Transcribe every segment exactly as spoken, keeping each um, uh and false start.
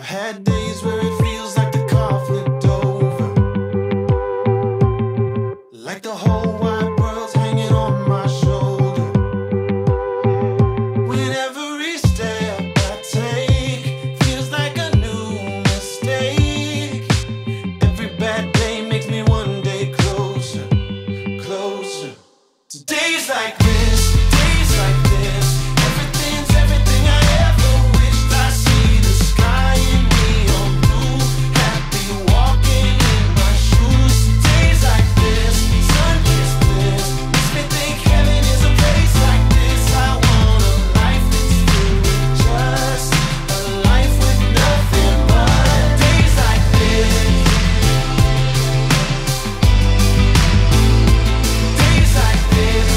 Had days where it feels like the car flipped over, like the whole wide world's hanging on my shoulder. With every step I take, feels like a new mistake. Every bad day makes me one day closer, closer to days like this, days like this. Everything's everything I ever wished. I see the sky in neon blue, happy walking in my shoes. Days like this, sun-kissed bliss, makes me think heaven is a place like this. I want a life that's filled with just a life with nothing but days like this. Days like this.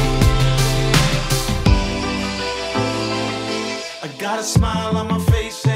I got a smile on my face